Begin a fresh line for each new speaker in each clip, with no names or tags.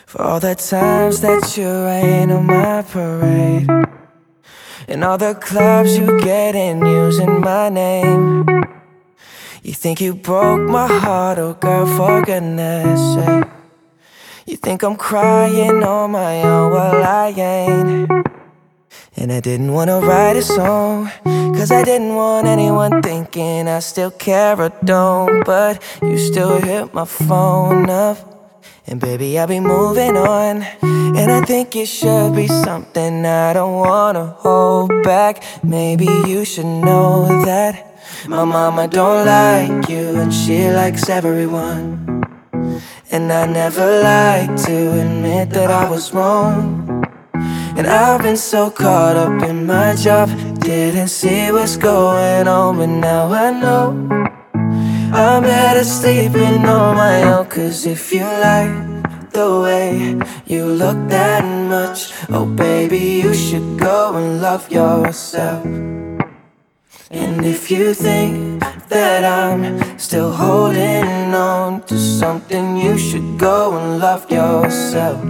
For all the times that you rain on my parade, and all the clubs you get in using my name. You think you broke my heart, oh girl, for goodness sake. You think I'm crying on my own, well I ain't. And I didn't wanna write a song, cause I didn't want anyone thinking I still care or don't. But you still hit my phone up, and baby, I'll be moving on. And I think it should be something I don't wanna hold back. Maybe you should know that my mama don't like you, and she likes everyone. And I never like to admit that I was wrong. And I've been so caught up in my job, didn't see what's going on. But now I know I'm better sleeping on my own. Cause if you like the way you look that much, oh baby, you should go and love yourself. And if you think that I'm still holding on to something, you should go and love yourself.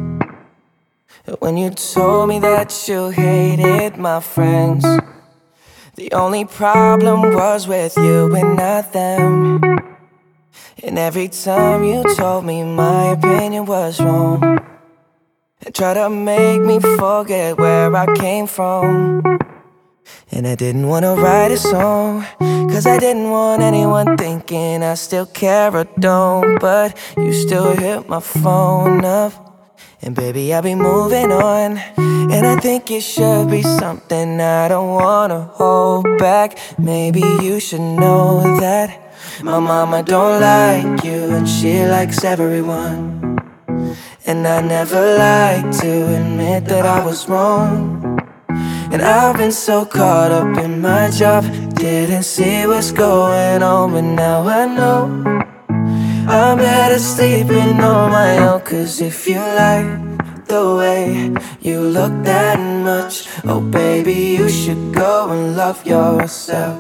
When you told me that you hated my friends, the only problem was with you and not them. And every time you told me my opinion was wrong, and tried to make me forget where I came from. And I didn't wanna write a song, cause I didn't want anyone thinking I still care or don't. But you still hit my phone up, and baby, I'll be moving on. And I think it should be something I don't wanna hold back. Maybe you should know that my mama don't like you, and she likes everyone. And I never like to admit that I was wrong. And I've been so caught up in my job, didn't see what's going on. But now I know I'm better sleeping on my own. Cause if you like the way you look that much, oh baby, you should go and love yourself.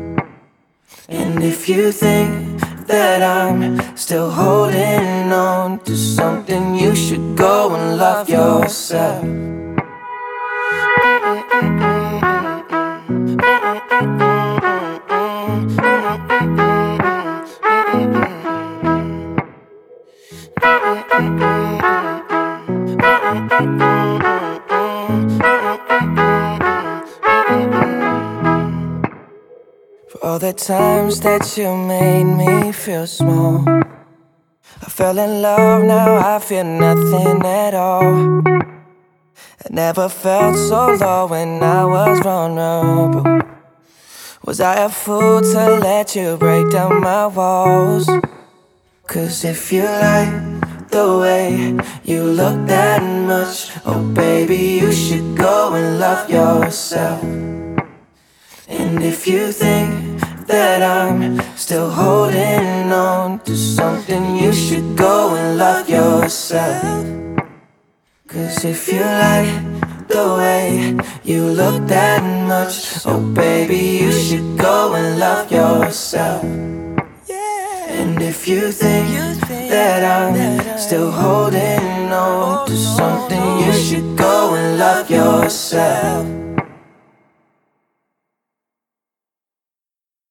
And if you think that I'm still holding on to something, you should go and love yourself. For all the times that you made me feel small, I fell in love, now I feel nothing at all. I never felt so low when I was vulnerable. Was I a fool to let you break down my walls? Cause if you like the way you look that much, oh baby, you should go and love yourself. And if you think that I'm still holding on to something, you should go and love yourself. Cause if you like the way you look that much, oh baby, you should go and love yourself. And if you think that I'm still holding on to something, you should go and love yourself.